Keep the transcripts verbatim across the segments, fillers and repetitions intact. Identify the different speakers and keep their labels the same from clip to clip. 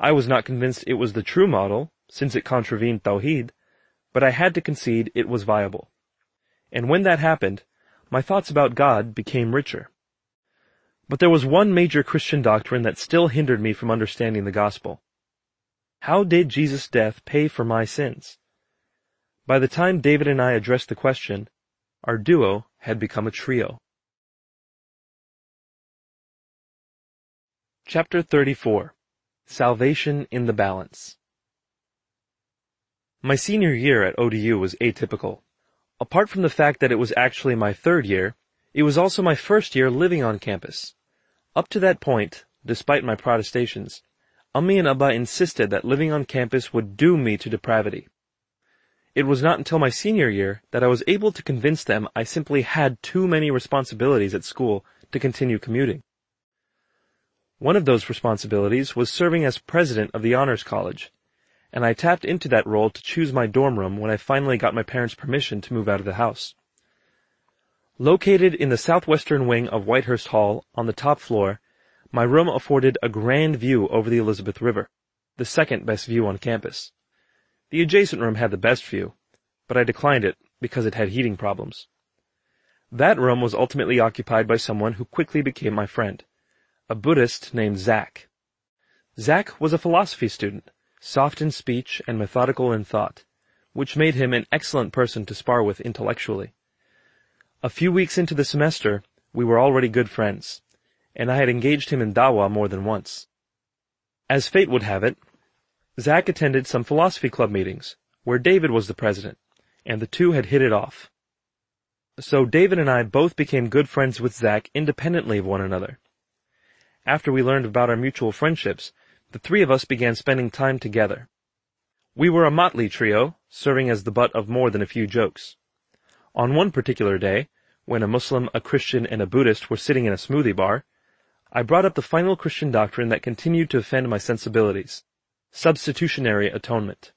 Speaker 1: I was not convinced it was the true model, since it contravened Tawheed, but I had to concede it was viable. And when that happened, my thoughts about God became richer. But there was one major Christian doctrine that still hindered me from understanding the gospel. How did Jesus' death pay for my sins? By the time David and I addressed the question, our duo had become a trio. Chapter thirty-four. Salvation in the Balance. My senior year at O D U was atypical. Apart from the fact that it was actually my third year, it was also my first year living on campus. Up to that point, despite my protestations, Ummi and Abba insisted that living on campus would doom me to depravity. It was not until my senior year that I was able to convince them I simply had too many responsibilities at school to continue commuting. One of those responsibilities was serving as president of the Honors College, and I tapped into that role to choose my dorm room when I finally got my parents' permission to move out of the house. Located in the southwestern wing of Whitehurst Hall on the top floor, my room afforded a grand view over the Elizabeth River, the second best view on campus. The adjacent room had the best view, but I declined it because it had heating problems. That room was ultimately occupied by someone who quickly became my friend, a Buddhist named Zach. Zach was a philosophy student, soft in speech and methodical in thought, which made him an excellent person to spar with intellectually. A few weeks into the semester, we were already good friends, and I had engaged him in dawah more than once. As fate would have it, Zach attended some philosophy club meetings, where David was the president, and the two had hit it off. So David and I both became good friends with Zach independently of one another. After we learned about our mutual friendships, the three of us began spending time together. We were a motley trio, serving as the butt of more than a few jokes. On one particular day, when a Muslim, a Christian, and a Buddhist were sitting in a smoothie bar, I brought up the final Christian doctrine that continued to offend my sensibilities: substitutionary atonement.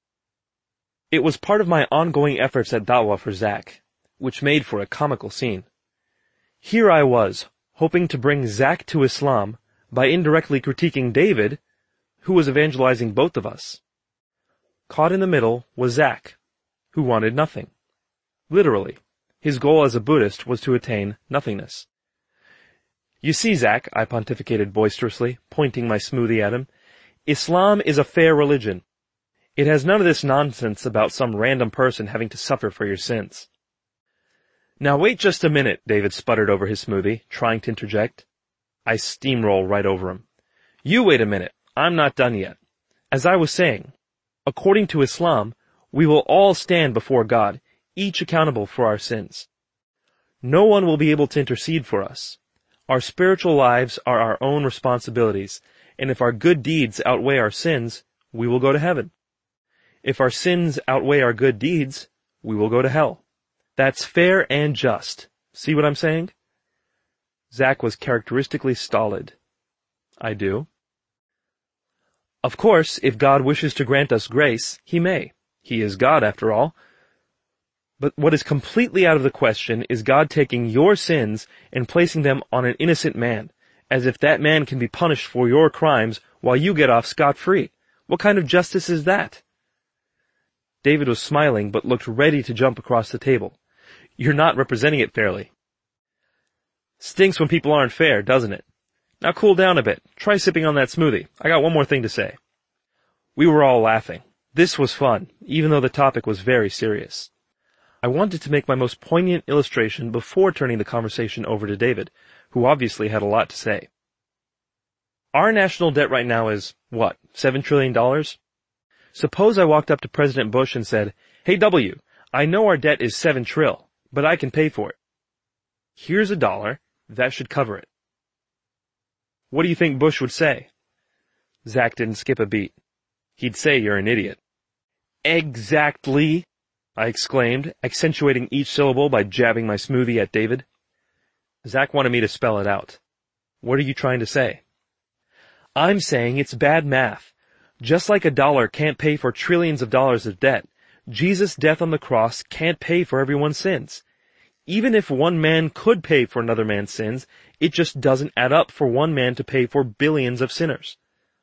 Speaker 1: It was part of my ongoing efforts at da'wah for Zach, which made for a comical scene. Here I was, hoping to bring Zach to Islam by indirectly critiquing David, who was evangelizing both of us. Caught in the middle was Zach, who wanted nothing. Literally, his goal as a Buddhist was to attain nothingness. You see, Zach, I pontificated boisterously, pointing my smoothie at him, Islam is a fair religion. It has none of this nonsense about some random person having to suffer for your sins. Now wait just a minute, David sputtered over his smoothie, trying to interject. I steamroll right over him. You wait a minute, I'm not done yet. As I was saying, according to Islam, we will all stand before God, each accountable for our sins. No one will be able to intercede for us. Our spiritual lives are our own responsibilities, and if our good deeds outweigh our sins, we will go to heaven. If our sins outweigh our good deeds, we will go to hell. That's fair and just. See what I'm saying? Zach was characteristically stolid. I do. Of course, if God wishes to grant us grace, He may. He is God, after all. But what is completely out of the question is God taking your sins and placing them on an innocent man, as if that man can be punished for your crimes while you get off scot-free. What kind of justice is that? David was smiling, but looked ready to jump across the table. You're not representing it fairly. Stinks when people aren't fair, doesn't it? Now cool down a bit. Try sipping on that smoothie. I got one more thing to say. We were all laughing. This was fun, even though the topic was very serious. I wanted to make my most poignant illustration before turning the conversation over to David, who obviously had a lot to say. Our national debt right now is, what, seven trillion dollars? Suppose I walked up to President Bush and said, Hey W, I know our debt is seven trill, but I can pay for it. Here's a dollar, that should cover it. What do you think Bush would say? Zach didn't skip a beat. He'd say you're an idiot. Exactly, I exclaimed, accentuating each syllable by jabbing my smoothie at David. Zach wanted me to spell it out. What are you trying to say? I'm saying it's bad math. Just like a dollar can't pay for trillions of dollars of debt, Jesus' death on the cross can't pay for everyone's sins. Even if one man could pay for another man's sins, it just doesn't add up for one man to pay for billions of sinners.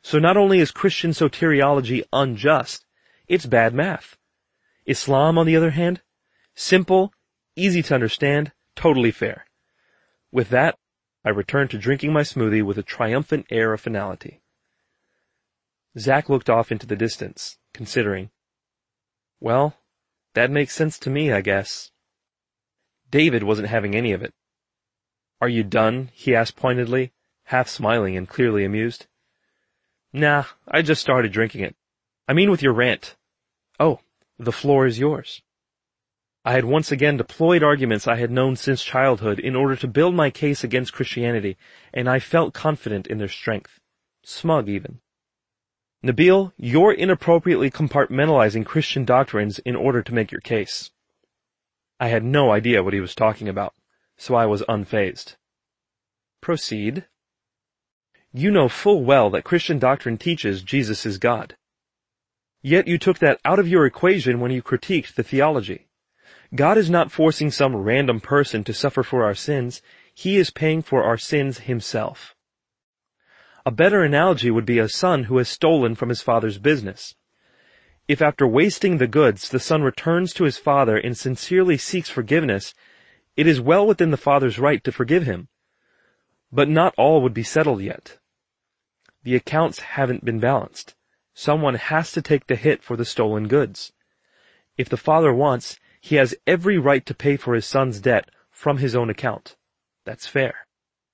Speaker 1: So not only is Christian soteriology unjust, it's bad math. Islam, on the other hand, simple, easy to understand, totally fair. With that, I returned to drinking my smoothie with a triumphant air of finality. Zach looked off into the distance, considering. Well, that makes sense to me, I guess. David wasn't having any of it. Are you done? He asked pointedly, half smiling and clearly amused. Nah, I just started drinking it. I mean with your rant. Oh, the floor is yours. I had once again deployed arguments I had known since childhood in order to build my case against Christianity, and I felt confident in their strength. Smug, even. Nabil, you're inappropriately compartmentalizing Christian doctrines in order to make your case. I had no idea what he was talking about, so I was unfazed. Proceed. You know full well that Christian doctrine teaches Jesus is God. Yet you took that out of your equation when you critiqued the theology. God is not forcing some random person to suffer for our sins. He is paying for our sins himself. A better analogy would be a son who has stolen from his father's business. If after wasting the goods the son returns to his father and sincerely seeks forgiveness, it is well within the father's right to forgive him. But not all would be settled yet. The accounts haven't been balanced. Someone has to take the hit for the stolen goods. If the father wants, he has every right to pay for his son's debt from his own account. That's fair.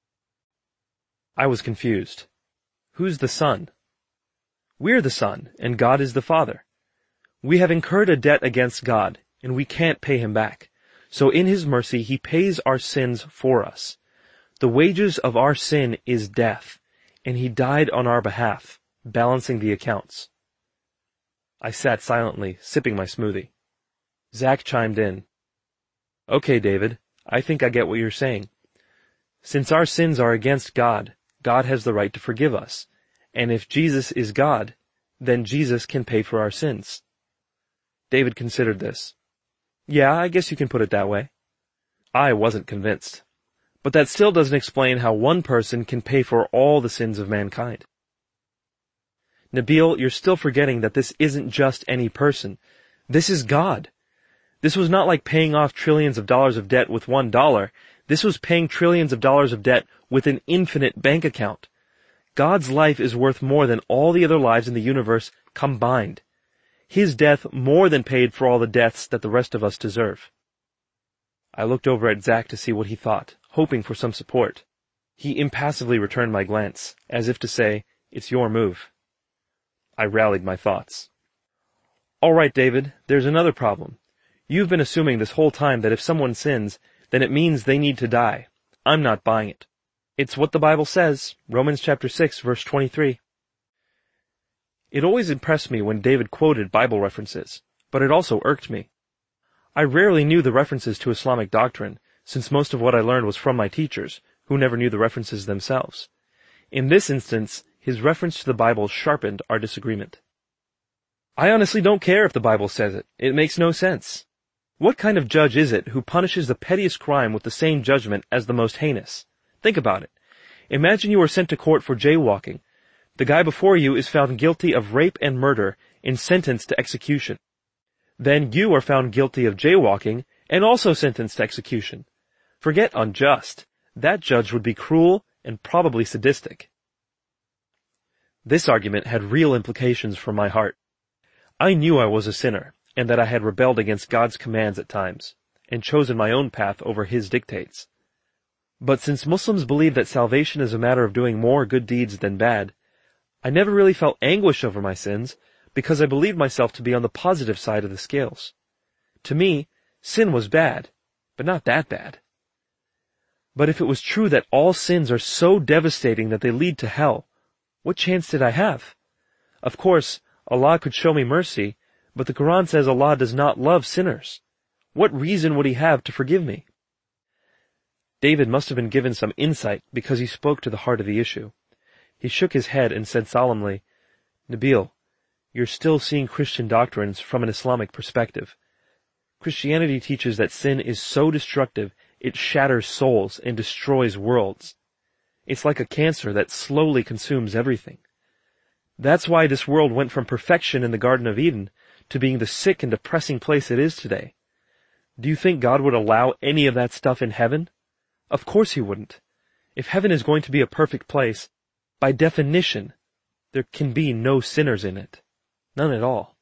Speaker 1: I was confused. Who's the son? We're the son, and God is the father. We have incurred a debt against God, and we can't pay him back. So in his mercy, he pays our sins for us. The wages of our sin is death, and he died on our behalf, balancing the accounts. I sat silently, sipping my smoothie. Zach chimed in. Okay, David, I think I get what you're saying. Since our sins are against God, God has the right to forgive us. And if Jesus is God, then Jesus can pay for our sins. David considered this. Yeah, I guess you can put it that way. I wasn't convinced. But that still doesn't explain how one person can pay for all the sins of mankind. Nabil, you're still forgetting that this isn't just any person. This is God. This was not like paying off trillions of dollars of debt with one dollar. This was paying trillions of dollars of debt with an infinite bank account. God's life is worth more than all the other lives in the universe combined. His death more than paid for all the deaths that the rest of us deserve. I looked over at Zach to see what he thought, hoping for some support. He impassively returned my glance, as if to say, it's your move. I rallied my thoughts. All right, David, there's another problem. You've been assuming this whole time that if someone sins, then it means they need to die. I'm not buying it. It's what the Bible says, Romans chapter six, verse twenty-three. It always impressed me when David quoted Bible references, but it also irked me. I rarely knew the references to Islamic doctrine, since most of what I learned was from my teachers, who never knew the references themselves. In this instance, his reference to the Bible sharpened our disagreement. I honestly don't care if the Bible says it. It makes no sense. What kind of judge is it who punishes the pettiest crime with the same judgment as the most heinous? Think about it. Imagine you are sent to court for jaywalking. The guy before you is found guilty of rape and murder and sentenced to execution. Then you are found guilty of jaywalking and also sentenced to execution. Forget unjust. That judge would be cruel and probably sadistic. This argument had real implications for my heart. I knew I was a sinner, and that I had rebelled against God's commands at times, and chosen my own path over His dictates. But since Muslims believe that salvation is a matter of doing more good deeds than bad, I never really felt anguish over my sins, because I believed myself to be on the positive side of the scales. To me, sin was bad, but not that bad. But if it was true that all sins are so devastating that they lead to hell, what chance did I have? Of course, Allah could show me mercy, but the Quran says Allah does not love sinners. What reason would He have to forgive me? David must have been given some insight because he spoke to the heart of the issue. He shook his head and said solemnly, Nabil, you're still seeing Christian doctrines from an Islamic perspective. Christianity teaches that sin is so destructive it shatters souls and destroys worlds. It's like a cancer that slowly consumes everything. That's why this world went from perfection in the Garden of Eden to being the sick and depressing place it is today. Do you think God would allow any of that stuff in heaven? Of course He wouldn't. If heaven is going to be a perfect place, by definition, there can be no sinners in it. None at all.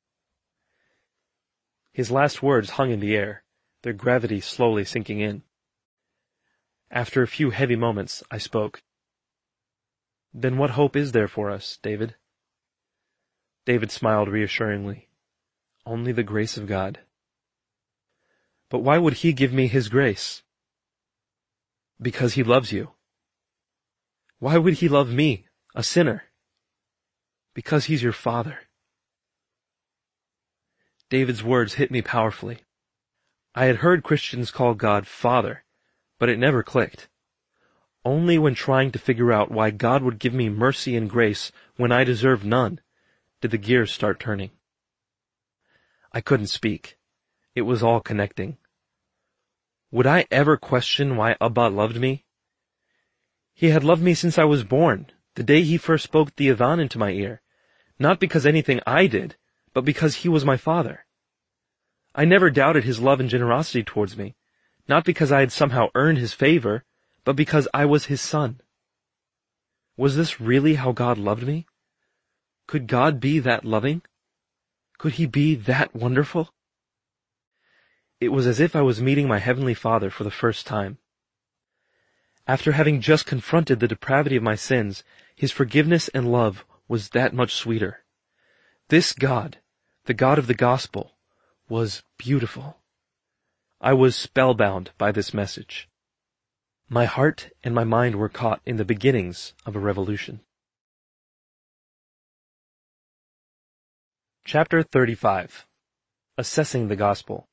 Speaker 1: His last words hung in the air, their gravity slowly sinking in. After a few heavy moments, I spoke. Then what hope is there for us, David? David smiled reassuringly. Only the grace of God. But why would He give me His grace? Because He loves you. Why would He love me, a sinner? Because He's your Father. David's words hit me powerfully. I had heard Christians call God Father, but it never clicked. Only when trying to figure out why God would give me mercy and grace when I deserved none did the gears start turning. I couldn't speak. It was all connecting. Would I ever question why Abba loved me? He had loved me since I was born, the day He first spoke the Adhan into my ear, not because anything I did, but because He was my Father. I never doubted His love and generosity towards me, not because I had somehow earned His favor, but because I was His son. Was this really how God loved me? Could God be that loving? Could He be that wonderful? It was as if I was meeting my Heavenly Father for the first time. After having just confronted the depravity of my sins, His forgiveness and love was that much sweeter. This God, the God of the Gospel, was beautiful. I was spellbound by this message. My heart and my mind were caught in the beginnings of a revolution. Chapter thirty-five. Assessing the Gospel.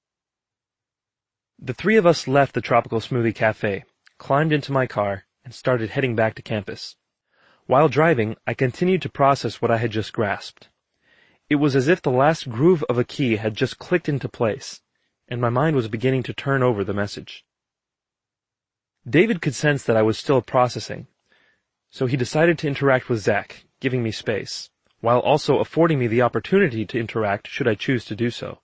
Speaker 1: The three of us left the Tropical Smoothie Cafe, climbed into my car, and started heading back to campus. While driving, I continued to process what I had just grasped. It was as if the last groove of a key had just clicked into place, and my mind was beginning to turn over the message. David could sense that I was still processing, so he decided to interact with Zach, giving me space, while also affording me the opportunity to interact should I choose to do so.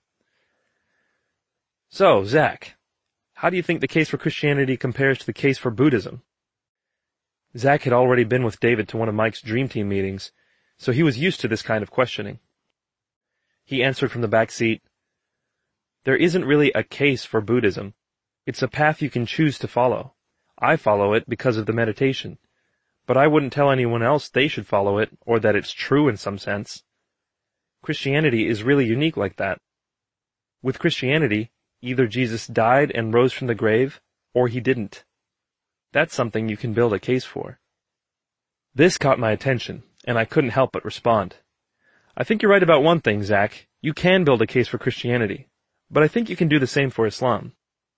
Speaker 1: So, Zach, how do you think the case for Christianity compares to the case for Buddhism? Zach had already been with David to one of Mike's Dream Team meetings, so he was used to this kind of questioning. He answered from the back seat, There isn't really a case for Buddhism. It's a path you can choose to follow. I follow it because of the meditation, but I wouldn't tell anyone else they should follow it or that it's true in some sense. Christianity is really unique like that. With Christianity, either Jesus died and rose from the grave, or He didn't. That's something you can build a case for. This caught my attention, and I couldn't help but respond. I think you're right about one thing, Zach. You can build a case for Christianity, but I think you can do the same for Islam.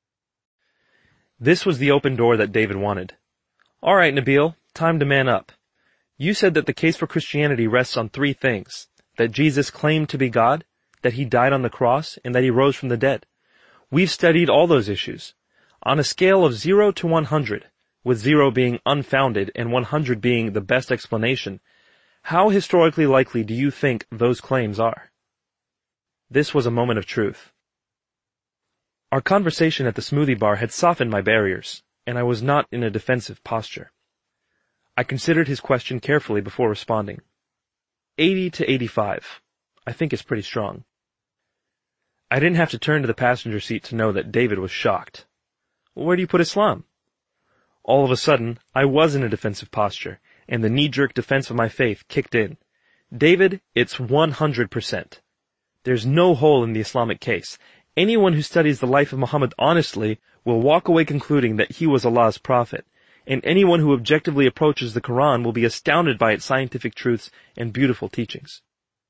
Speaker 1: This was the open door that David wanted. All right, Nabil, time to man up. You said that the case for Christianity rests on three things: that Jesus claimed to be God, that He died on the cross, and that He rose from the dead. We've studied all those issues. On a scale of zero to one hundred, with zero being unfounded and one hundred being the best explanation, how historically likely do you think those claims are? This was a moment of truth. Our conversation at the smoothie bar had softened my barriers, and I was not in a defensive posture. I considered his question carefully before responding. eighty to eighty-five. I think it's pretty strong. I didn't have to turn to the passenger seat to know that David was shocked. Where do you put Islam? All of a sudden, I was in a defensive posture, and the knee-jerk defense of my faith kicked in. David, it's one hundred percent. There's no hole in the Islamic case. Anyone who studies the life of Muhammad honestly will walk away concluding that he was Allah's prophet, and anyone who objectively approaches the Quran will be astounded by its scientific truths and beautiful teachings.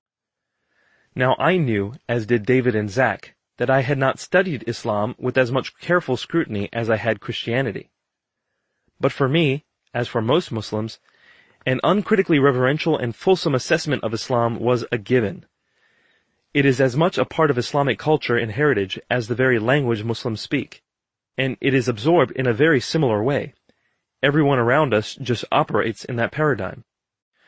Speaker 1: Now I knew, as did David and Zach, that I had not studied Islam with as much careful scrutiny as I had Christianity. But for me, as for most Muslims, an uncritically reverential and fulsome assessment of Islam was a given. It is as much a part of Islamic culture and heritage as the very language Muslims speak, and it is absorbed in a very similar way. Everyone around us just operates in that paradigm.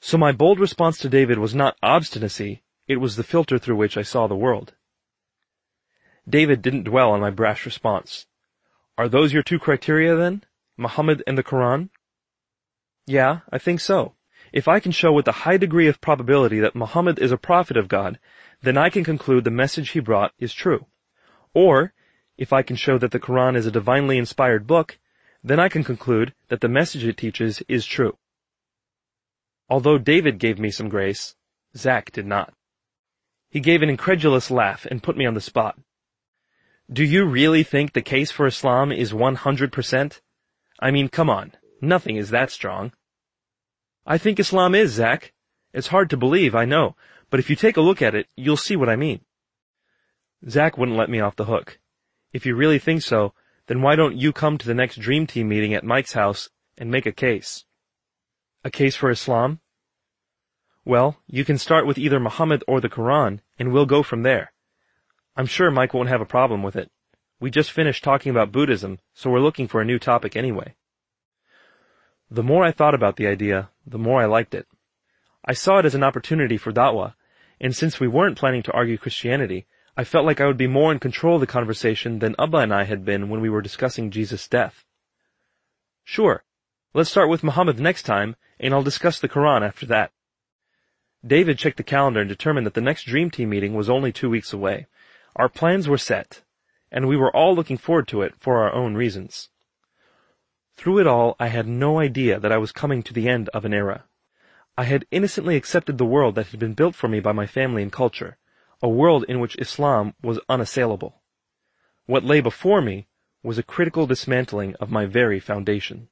Speaker 1: So my bold response to David was not obstinacy, it was the filter through which I saw the world. David didn't dwell on my brash response. Are those your two criteria then? Muhammad and the Quran? Yeah, I think so. If I can show with a high degree of probability that Muhammad is a prophet of God, then I can conclude the message he brought is true. Or, if I can show that the Quran is a divinely inspired book, then I can conclude that the message it teaches is true. Although David gave me some grace, Zach did not. He gave an incredulous laugh and put me on the spot. Do you really think the case for Islam is one hundred percent? I mean, come on, nothing is that strong. I think Islam is, Zach. It's hard to believe, I know, but if you take a look at it, you'll see what I mean. Zach wouldn't let me off the hook. If you really think so, then why don't you come to the next Dream Team meeting at Mike's house and make a case? A case for Islam? Well, you can start with either Muhammad or the Quran, and we'll go from there. I'm sure Mike won't have a problem with it. We just finished talking about Buddhism, so we're looking for a new topic anyway. The more I thought about the idea, the more I liked it. I saw it as an opportunity for da'wah, and since we weren't planning to argue Christianity, I felt like I would be more in control of the conversation than Abba and I had been when we were discussing Jesus' death. Sure, let's start with Muhammad next time, and I'll discuss the Quran after that. David checked the calendar and determined that the next Dream Team meeting was only two weeks away. Our plans were set, and we were all looking forward to it for our own reasons. Through it all, I had no idea that I was coming to the end of an era. I had innocently accepted the world that had been built for me by my family and culture, a world in which Islam was unassailable. What lay before me was a critical dismantling of my very foundation.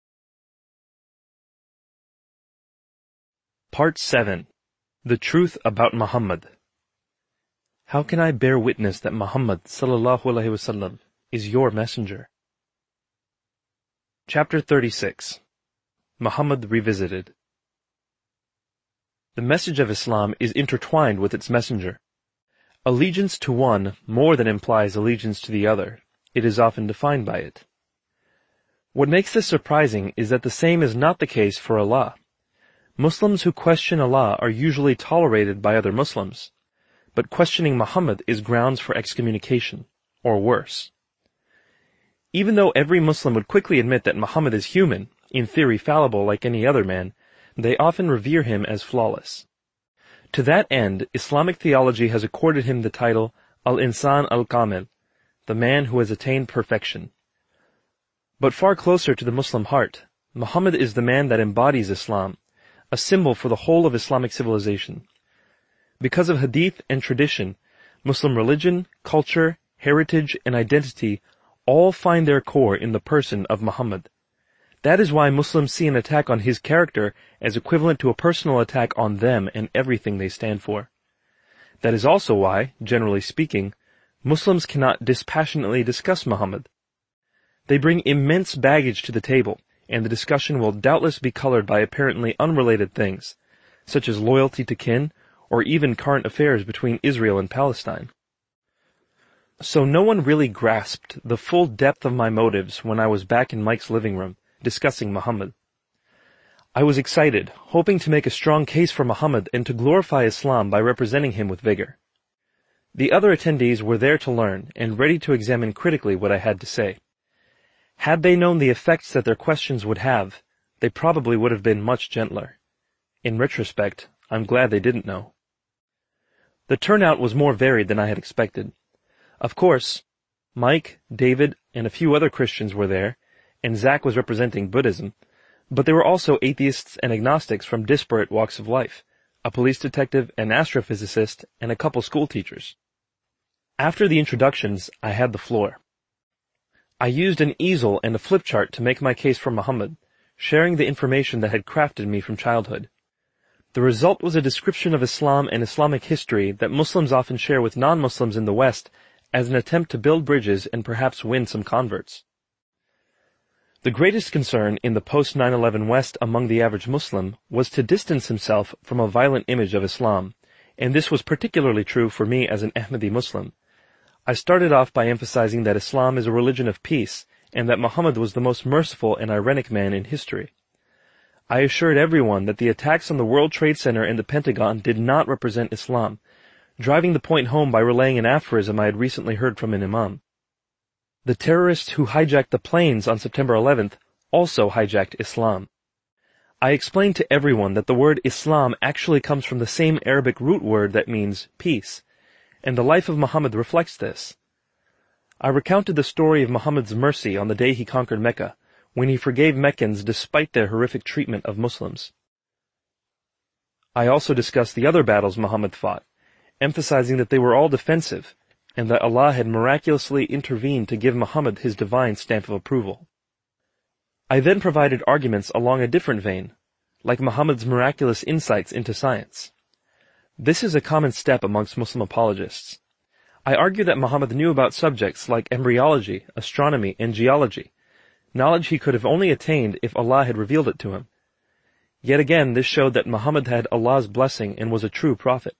Speaker 1: Part seven. The Truth About Muhammad. How can I bear witness that Muhammad sallallahu alaihi wasallam is your messenger? Chapter thirty-six. Muhammad Revisited. The message of Islam is intertwined with its messenger. Allegiance to one more than implies allegiance to the other. It is often defined by it. What makes this surprising is that the same is not the case for Allah. Muslims who question Allah are usually tolerated by other Muslims, but questioning Muhammad is grounds for excommunication, or worse. Even though every Muslim would quickly admit that Muhammad is human, in theory fallible like any other man, they often revere him as flawless. To that end, Islamic theology has accorded him the title Al-Insan al-Kamil, the man who has attained perfection. But far closer to the Muslim heart, Muhammad is the man that embodies Islam, a symbol for the whole of Islamic civilization. Because of hadith and tradition, Muslim religion, culture, heritage, and identity all find their core in the person of Muhammad. That is why Muslims see an attack on his character as equivalent to a personal attack on them and everything they stand for. That is also why, generally speaking, Muslims cannot dispassionately discuss Muhammad. They bring immense baggage to the table, and the discussion will doubtless be colored by apparently unrelated things, such as loyalty to kin, or even current affairs between Israel and Palestine. So no one really grasped the full depth of my motives when I was back in Mike's living room, discussing Muhammad. I was excited, hoping to make a strong case for Muhammad and to glorify Islam by representing him with vigor. The other attendees were there to learn and ready to examine critically what I had to say. Had they known the effects that their questions would have, they probably would have been much gentler. In retrospect, I'm glad they didn't know. The turnout was more varied than I had expected. Of course, Mike, David, and a few other Christians were there, and Zach was representing Buddhism, but there were also atheists and agnostics from disparate walks of life, a police detective, an astrophysicist, and a couple school teachers. After the introductions, I had the floor. I used an easel and a flip chart to make my case for Muhammad, sharing the information that had crafted me from childhood. The result was a description of Islam and Islamic history that Muslims often share with non-Muslims in the West as an attempt to build bridges and perhaps win some converts. The greatest concern in the post nine eleven West among the average Muslim was to distance himself from a violent image of Islam, and this was particularly true for me as an Ahmadi Muslim. I started off by emphasizing that Islam is a religion of peace, and that Muhammad was the most merciful and ironic man in history. I assured everyone that the attacks on the World Trade Center and the Pentagon did not represent Islam, driving the point home by relaying an aphorism I had recently heard from an imam. The terrorists who hijacked the planes on September eleventh also hijacked Islam. I explained to everyone that the word Islam actually comes from the same Arabic root word that means peace, and the life of Muhammad reflects this. I recounted the story of Muhammad's mercy on the day he conquered Mecca, when he forgave Meccans despite their horrific treatment of Muslims. I also discussed the other battles Muhammad fought, emphasizing that they were all defensive, and that Allah had miraculously intervened to give Muhammad his divine stamp of approval. I then provided arguments along a different vein, like Muhammad's miraculous insights into science. This is a common step amongst Muslim apologists. I argue that Muhammad knew about subjects like embryology, astronomy, and geology, knowledge he could have only attained if Allah had revealed it to him. Yet again, this showed that Muhammad had Allah's blessing and was a true prophet.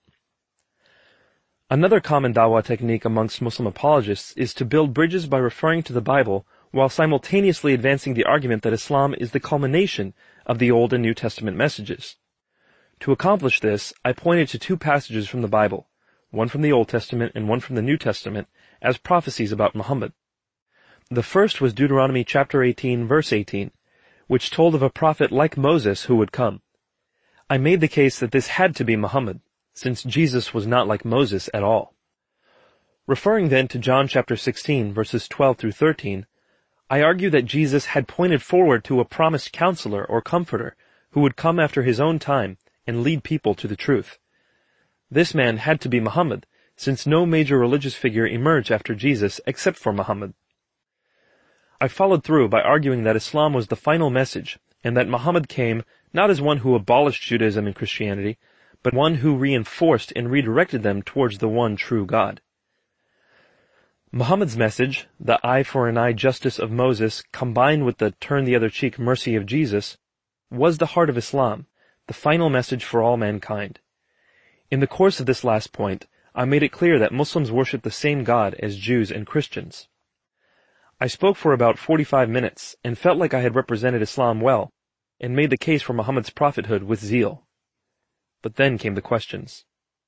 Speaker 1: Another common dawah technique amongst Muslim apologists is to build bridges by referring to the Bible while simultaneously advancing the argument that Islam is the culmination of the Old and New Testament messages. To accomplish this, I pointed to two passages from the Bible, one from the Old Testament and one from the New Testament, as prophecies about Muhammad. The first was Deuteronomy chapter eighteen, verse eighteen, which told of a prophet like Moses who would come. I made the case that this had to be Muhammad, since Jesus was not like Moses at all. Referring then to John chapter sixteen, verses twelve through thirteen, I argue that Jesus had pointed forward to a promised counselor or comforter who would come after his own time and lead people to the truth. This man had to be Muhammad, since no major religious figure emerged after Jesus except for Muhammad. I followed through by arguing that Islam was the final message, and that Muhammad came not as one who abolished Judaism and Christianity, but one who reinforced and redirected them towards the one true God. Muhammad's message, the eye for an eye justice of Moses combined with the turn the other cheek mercy of Jesus, was the heart of Islam, the final message for all mankind. In the course of this last point, I made it clear that Muslims worship the same God as Jews and Christians. I spoke for about forty-five minutes and felt like I had represented Islam well, and made the case for Muhammad's prophethood with zeal. But then came the questions.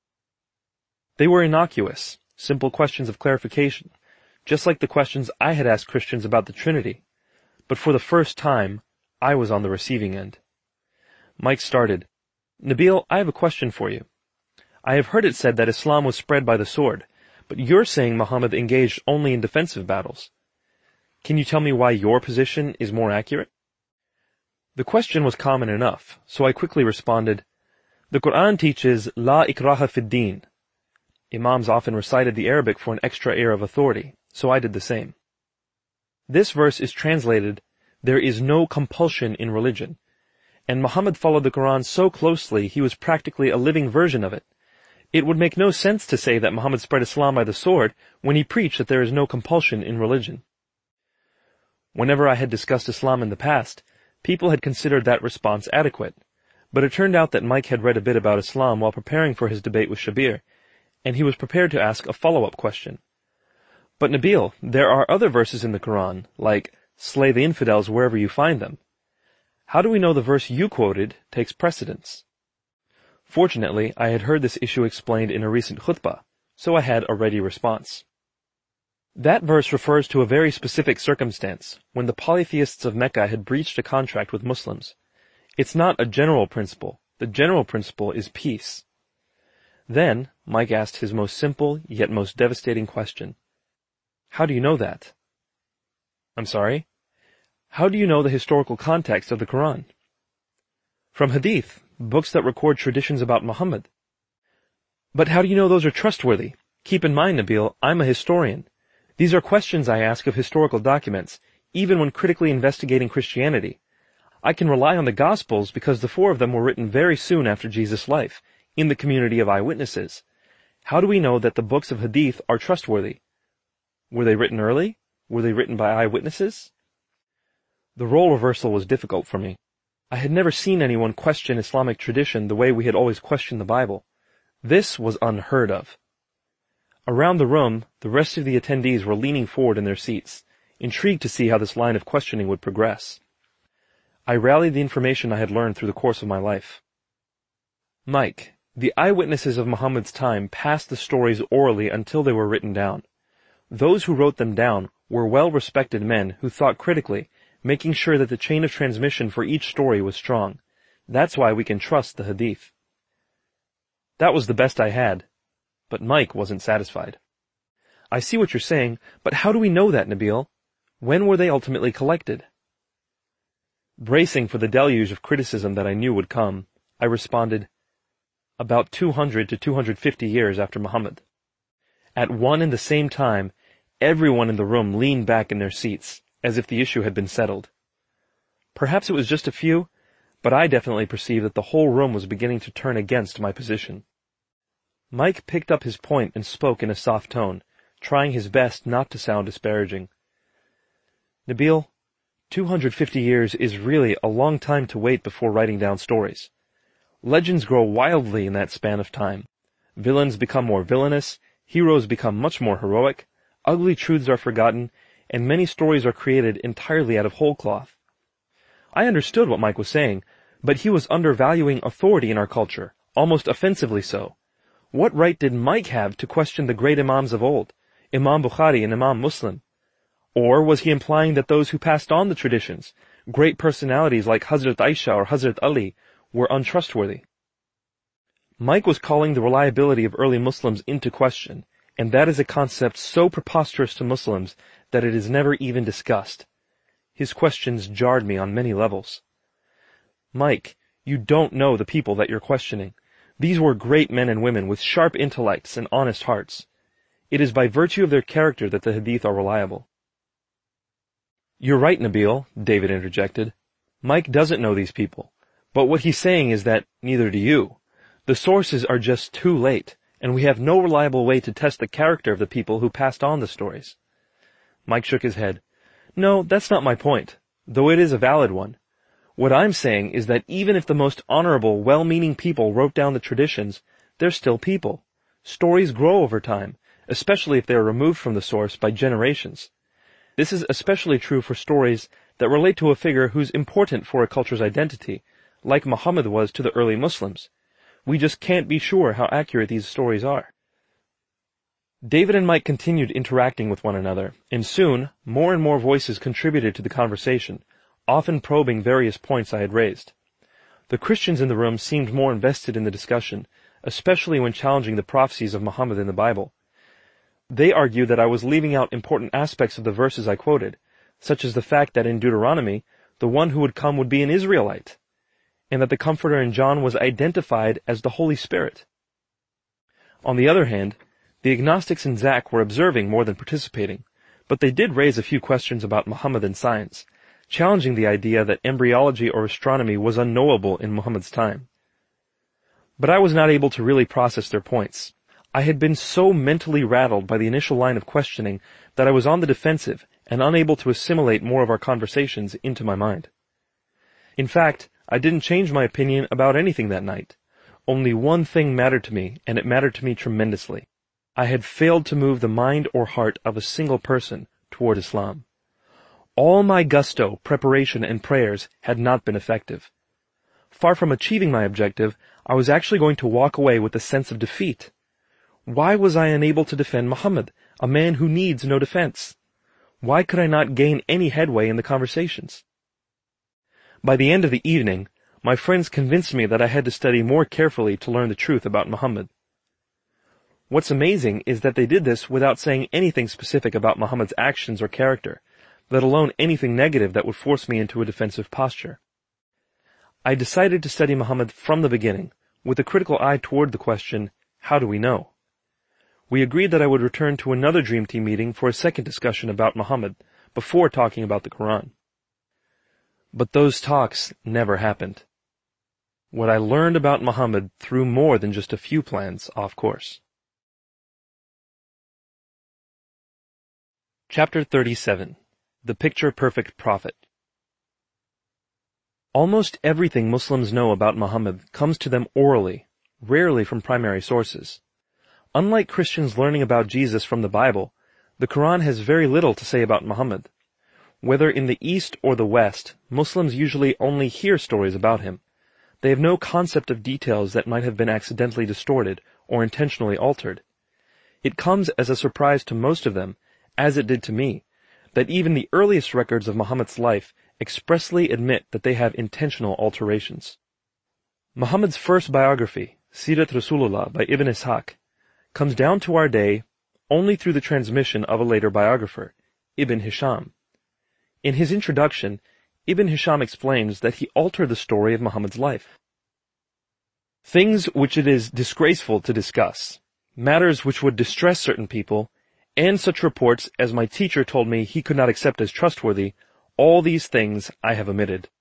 Speaker 1: They were innocuous, simple questions of clarification, just like the questions I had asked Christians about the Trinity. But for the first time, I was on the receiving end. Mike started, "Nabil, I have a question for you. I have heard it said that Islam was spread by the sword, but you're saying Muhammad engaged only in defensive battles. Can you tell me why your position is more accurate?" The question was common enough, so I quickly responded, "The Quran teaches La ikraha fid din." Imams often recited the Arabic for an extra air of authority, so I did the same. This verse is translated, "There is no compulsion in religion," and Muhammad followed the Quran so closely he was practically a living version of it. It would make no sense to say that Muhammad spread Islam by the sword when he preached that there is no compulsion in religion. Whenever I had discussed Islam in the past, people had considered that response adequate, but it turned out that Mike had read a bit about Islam while preparing for his debate with Shabir, and he was prepared to ask a follow-up question. "But Nabil, there are other verses in the Quran, like, 'Slay the infidels wherever you find them.' How do we know the verse you quoted takes precedence?" Fortunately, I had heard this issue explained in a recent khutbah, so I had a ready response. That verse refers to a very specific circumstance, when the polytheists of Mecca had breached a contract with Muslims. It's not a general principle. The general principle is peace. Then, Mike asked his most simple, yet most devastating question. "How do you know that?" "I'm sorry?" "How do you know the historical context of the Quran?" "From Hadith, books that record traditions about Muhammad." "But how do you know those are trustworthy? Keep in mind, Nabil, I'm a historian. These are questions I ask of historical documents, even when critically investigating Christianity. I can rely on the Gospels because the four of them were written very soon after Jesus' life, in the community of eyewitnesses. How do we know that the books of Hadith are trustworthy? Were they written early? Were they written by eyewitnesses?" The role reversal was difficult for me. I had never seen anyone question Islamic tradition the way we had always questioned the Bible. This was unheard of. Around the room, the rest of the attendees were leaning forward in their seats, intrigued to see how this line of questioning would progress. I rallied the information I had learned through the course of my life. Mike, the eyewitnesses of Muhammad's time passed the stories orally until they were written down. Those who wrote them down were well-respected men who thought critically, making sure that the chain of transmission for each story was strong. That's why we can trust the Hadith. That was the best I had. But Mike wasn't satisfied. I see what you're saying, but how do we know that, Nabil? When were they ultimately collected? Bracing for the deluge of criticism that I knew would come, I responded, about two hundred to two hundred fifty years after Muhammad. At one and the same time, everyone in the room leaned back in their seats, as if the issue had been settled. Perhaps it was just a few, but I definitely perceived that the whole room was beginning to turn against my position. Mike picked up his point and spoke in a soft tone, trying his best not to sound disparaging. Nabil, two hundred fifty years is really a long time to wait before writing down stories. Legends grow wildly in that span of time. Villains become more villainous, heroes become much more heroic, ugly truths are forgotten, and many stories are created entirely out of whole cloth. I understood what Mike was saying, but he was undervaluing authority in our culture, almost offensively so. What right did Mike have to question the great imams of old, Imam Bukhari and Imam Muslim? Or was he implying that those who passed on the traditions, great personalities like Hazrat Aisha or Hazrat Ali, were untrustworthy? Mike was calling the reliability of early Muslims into question, and that is a concept so preposterous to Muslims that it is never even discussed. His questions jarred me on many levels. Mike, you don't know the people that you're questioning. These were great men and women with sharp intellects and honest hearts. It is by virtue of their character that the Hadith are reliable. You're right, Nabil, David interjected. Mike doesn't know these people. But what he's saying is that neither do you. The sources are just too late, and we have no reliable way to test the character of the people who passed on the stories. Mike shook his head. No, that's not my point, though it is a valid one. What I'm saying is that even if the most honorable, well-meaning people wrote down the traditions, they're still people. Stories grow over time, especially if they are removed from the source by generations. This is especially true for stories that relate to a figure who's important for a culture's identity, like Muhammad was to the early Muslims. We just can't be sure how accurate these stories are. David and Mike continued interacting with one another, and soon, more and more voices contributed to the conversation, often probing various points I had raised. The Christians in the room seemed more invested in the discussion, especially when challenging the prophecies of Muhammad in the Bible. They argued that I was leaving out important aspects of the verses I quoted, such as the fact that in Deuteronomy, the one who would come would be an Israelite, and that the Comforter in John was identified as the Holy Spirit. On the other hand, the agnostics in Zach were observing more than participating, but they did raise a few questions about Muhammadan science, challenging the idea that embryology or astronomy was unknowable in Muhammad's time. But I was not able to really process their points. I had been so mentally rattled by the initial line of questioning that I was on the defensive and unable to assimilate more of our conversations into my mind. In fact, I didn't change my opinion about anything that night. Only one thing mattered to me, and it mattered to me tremendously. I had failed to move the mind or heart of a single person toward Islam. All my gusto, preparation, and prayers had not been effective. Far from achieving my objective, I was actually going to walk away with a sense of defeat. Why was I unable to defend Muhammad, a man who needs no defense? Why could I not gain any headway in the conversations? By the end of the evening, my friends convinced me that I had to study more carefully to learn the truth about Muhammad. What's amazing is that they did this without saying anything specific about Muhammad's actions or character, let alone anything negative that would force me into a defensive posture. I decided to study Muhammad from the beginning, with a critical eye toward the question, how do we know? We agreed that I would return to another Dream Team meeting for a second discussion about Muhammad, before talking about the Quran. But those talks never happened. What I learned about Muhammad threw more than just a few plans off course. Chapter thirty-seven. The Picture-Perfect Prophet. Almost everything Muslims know about Muhammad comes to them orally, rarely from primary sources. Unlike Christians learning about Jesus from the Bible, the Quran has very little to say about Muhammad. Whether in the East or the West, Muslims usually only hear stories about him. They have no concept of details that might have been accidentally distorted or intentionally altered. It comes as a surprise to most of them, as it did to me, that even the earliest records of Muhammad's life expressly admit that they have intentional alterations. Muhammad's first biography, Sirat Rasulullah by Ibn Ishaq, comes down to our day only through the transmission of a later biographer, Ibn Hisham. In his introduction, Ibn Hisham explains that he altered the story of Muhammad's life. Things which it is disgraceful to discuss, matters which would distress certain people, and such reports as my teacher told me he could not accept as trustworthy, all these things I have omitted.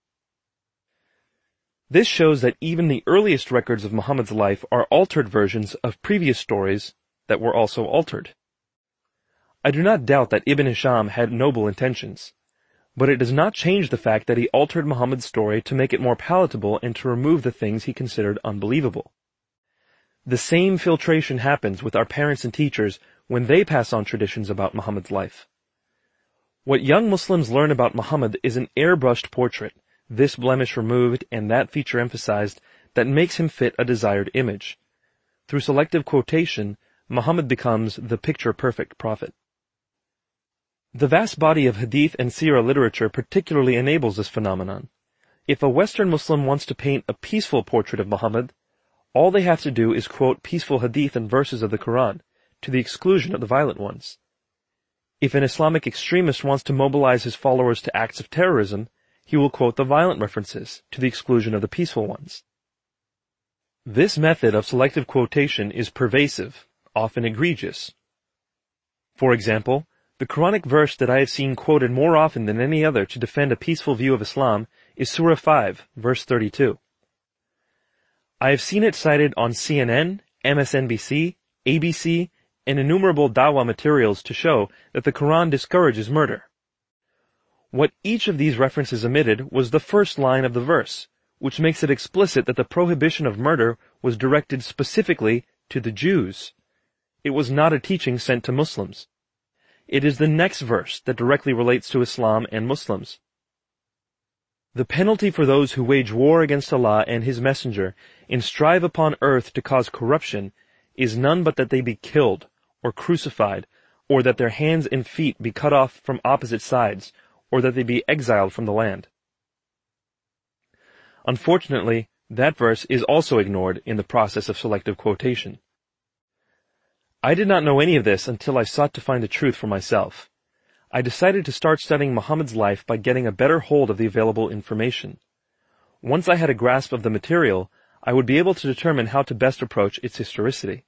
Speaker 1: This shows that even the earliest records of Muhammad's life are altered versions of previous stories that were also altered. I do not doubt that Ibn Hisham had noble intentions, but it does not change the fact that he altered Muhammad's story to make it more palatable and to remove the things he considered unbelievable. The same filtration happens with our parents and teachers when they pass on traditions about Muhammad's life. What young Muslims learn about Muhammad is an airbrushed portrait, this blemish removed and that feature emphasized, that makes him fit a desired image. Through selective quotation, Muhammad becomes the picture-perfect prophet. The vast body of hadith and seerah literature particularly enables this phenomenon. If a Western Muslim wants to paint a peaceful portrait of Muhammad, all they have to do is quote peaceful hadith and verses of the Quran, to the exclusion of the violent ones. If an Islamic extremist wants to mobilize his followers to acts of terrorism, he will quote the violent references, to the exclusion of the peaceful ones. This method of selective quotation is pervasive, often egregious. For example, the Quranic verse that I have seen quoted more often than any other to defend a peaceful view of Islam is Surah five, verse thirty-two. I have seen it cited on C N N, M S N B C, A B C, and innumerable dawah materials to show that the Quran discourages murder. What each of these references omitted was the first line of the verse, which makes it explicit that the prohibition of murder was directed specifically to the Jews. It was not a teaching sent to Muslims. It is the next verse that directly relates to Islam and Muslims. The penalty for those who wage war against Allah and His Messenger and strive upon earth to cause corruption is none but that they be killed, or crucified, or that their hands and feet be cut off from opposite sides, or that they be exiled from the land. Unfortunately, that verse is also ignored in the process of selective quotation. I did not know any of this until I sought to find the truth for myself. I decided to start studying Muhammad's life by getting a better hold of the available information. Once I had a grasp of the material, I would be able to determine how to best approach its historicity.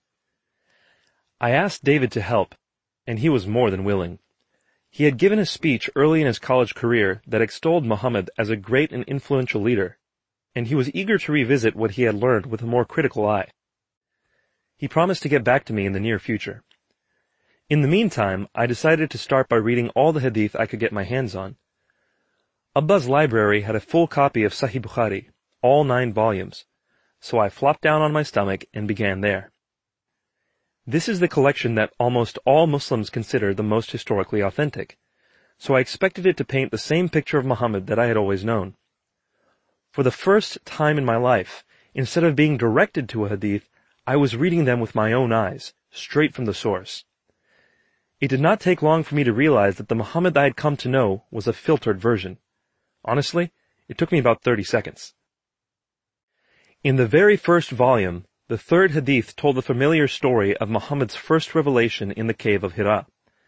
Speaker 1: I asked David to help, and he was more than willing. He had given a speech early in his college career that extolled Muhammad as a great and influential leader, and he was eager to revisit what he had learned with a more critical eye. He promised to get back to me in the near future. In the meantime, I decided to start by reading all the hadith I could get my hands on. Abba's library had a full copy of Sahih Bukhari, all nine volumes, so I flopped down on my stomach and began there. This is the collection that almost all Muslims consider the most historically authentic, so I expected it to paint the same picture of Muhammad that I had always known. For the first time in my life, instead of being directed to a hadith, I was reading them with my own eyes, straight from the source. It did not take long for me to realize that the Muhammad I had come to know was a filtered version. Honestly, it took me about thirty seconds. In the very first volume, the third hadith told the familiar story of Muhammad's first revelation in the cave of Hira.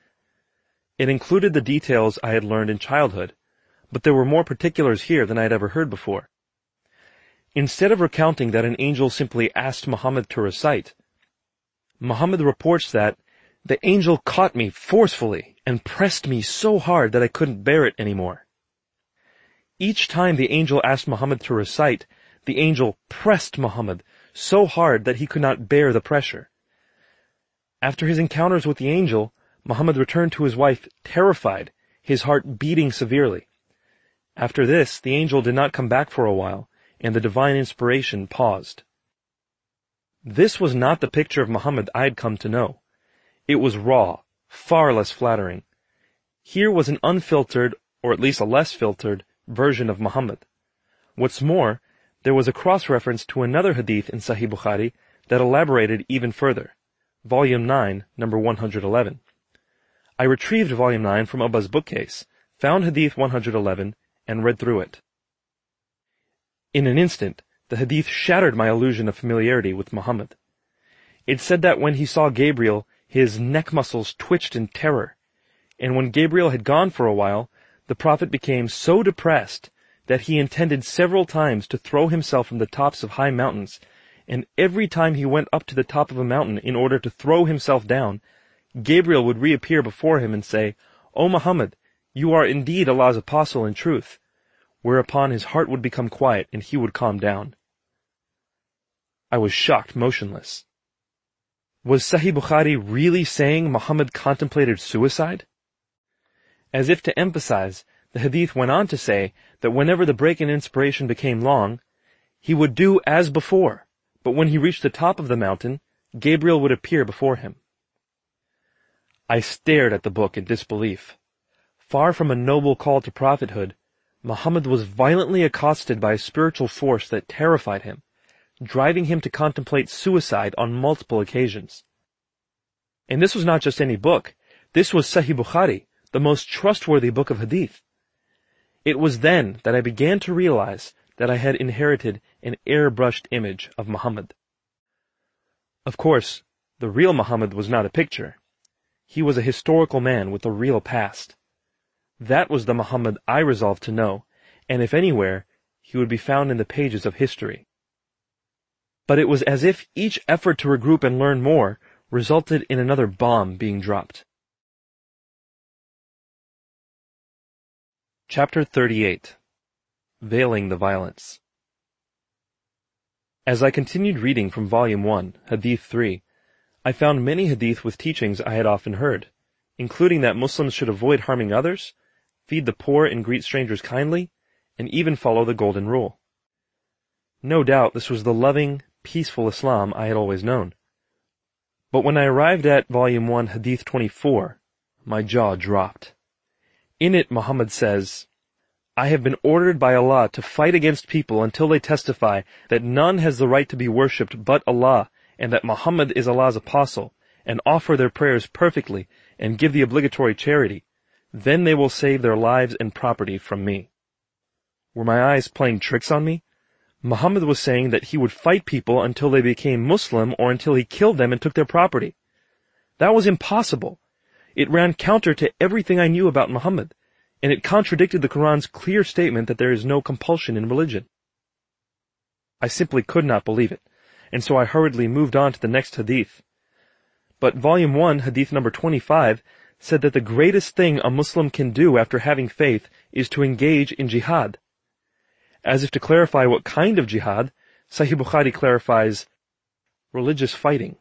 Speaker 1: It included the details I had learned in childhood, but there were more particulars here than I had ever heard before. Instead of recounting that an angel simply asked Muhammad to recite, Muhammad reports that the angel caught me forcefully and pressed me so hard that I couldn't bear it anymore. Each time the angel asked Muhammad to recite, the angel pressed Muhammad so hard that he could not bear the pressure. After his encounters with the angel, Muhammad returned to his wife terrified, his heart beating severely. After this, the angel did not come back for a while, and the divine inspiration paused. This was not the picture of Muhammad I had come to know. It was raw, far less flattering. Here was an unfiltered, or at least a less filtered, version of Muhammad. What's more, there was a cross-reference to another hadith in Sahih Bukhari that elaborated even further. Volume nine, number one hundred eleven. I retrieved Volume nine from Abba's bookcase, found Hadith one hundred eleven, and read through it. In an instant, the hadith shattered my illusion of familiarity with Muhammad. It said that when he saw Gabriel, his neck muscles twitched in terror, and when Gabriel had gone for a while, the prophet became so depressed that he intended several times to throw himself from the tops of high mountains, and every time he went up to the top of a mountain in order to throw himself down, Gabriel would reappear before him and say, "O Muhammad, you are indeed Allah's apostle in truth," whereupon his heart would become quiet and he would calm down. I was shocked motionless. Was Sahih Bukhari really saying Muhammad contemplated suicide? As if to emphasize, the hadith went on to say that whenever the break in inspiration became long, he would do as before, but when he reached the top of the mountain, Gabriel would appear before him. I stared at the book in disbelief. Far from a noble call to prophethood, Muhammad was violently accosted by a spiritual force that terrified him, driving him to contemplate suicide on multiple occasions. And this was not just any book. This was Sahih Bukhari, the most trustworthy book of hadith. It was then that I began to realize that I had inherited an airbrushed image of Muhammad. Of course, the real Muhammad was not a picture. He was a historical man with a real past. That was the Muhammad I resolved to know, and if anywhere, he would be found in the pages of history. But it was as if each effort to regroup and learn more resulted in another bomb being dropped. Chapter thirty-eight. Veiling the Violence. As I continued reading from Volume one, Hadith three, I found many hadith with teachings I had often heard, including that Muslims should avoid harming others, feed the poor and greet strangers kindly, and even follow the Golden Rule. No doubt this was the loving, peaceful Islam I had always known. But when I arrived at Volume one, Hadith twenty-four, my jaw dropped. In it, Muhammad says, "I have been ordered by Allah to fight against people until they testify that none has the right to be worshipped but Allah, and that Muhammad is Allah's apostle, and offer their prayers perfectly, and give the obligatory charity. Then they will save their lives and property from me." Were my eyes playing tricks on me? Muhammad was saying that he would fight people until they became Muslim or until he killed them and took their property. That was impossible. It ran counter to everything I knew about Muhammad, and it contradicted the Quran's clear statement that there is no compulsion in religion. I simply could not believe it, and so I hurriedly moved on to the next hadith. But Volume one, Hadith number twenty-five, said that the greatest thing a Muslim can do after having faith is to engage in jihad. As if to clarify what kind of jihad, Sahih Bukhari clarifies, religious fighting.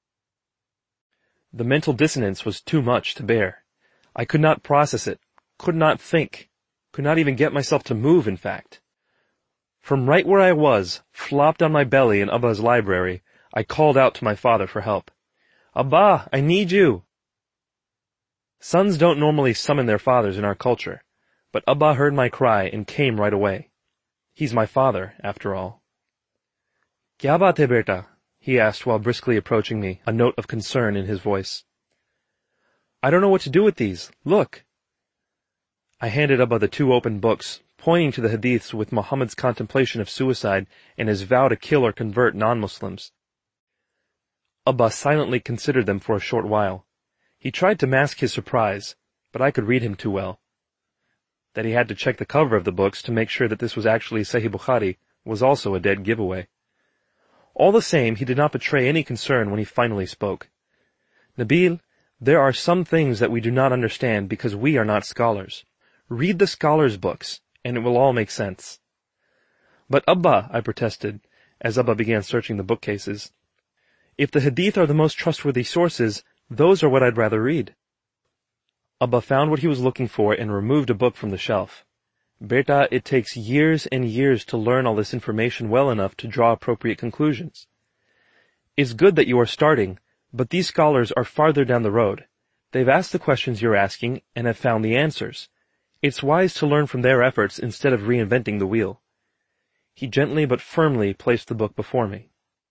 Speaker 1: The mental dissonance was too much to bear. I could not process it, could not think, could not even get myself to move, in fact. From right where I was, flopped on my belly in Abba's library, I called out to my father for help. "Abba, I need you!" Sons don't normally summon their fathers in our culture, but Abba heard my cry and came right away. He's my father, after all. "Kya baat hai, beta?" he asked while briskly approaching me, a note of concern in his voice. "I don't know what to do with these. Look." I handed Abba the two open books, pointing to the hadiths with Muhammad's contemplation of suicide and his vow to kill or convert non-Muslims. Abba silently considered them for a short while. He tried to mask his surprise, but I could read him too well. That he had to check the cover of the books to make sure that this was actually Sahih Bukhari was also a dead giveaway. All the same, he did not betray any concern when he finally spoke. "Nabil, there are some things that we do not understand because we are not scholars. Read the scholars' books, and it will all make sense." "But Abba," I protested, as Abba began searching the bookcases, "if the hadith are the most trustworthy sources, those are what I'd rather read." Abba found what he was looking for and removed a book from the shelf. "Beta, it takes years and years to learn all this information well enough to draw appropriate conclusions. It's good that you are starting, but these scholars are farther down the road. They've asked the questions you're asking and have found the answers. It's wise to learn from their efforts instead of reinventing the wheel. He gently but firmly placed the book before me.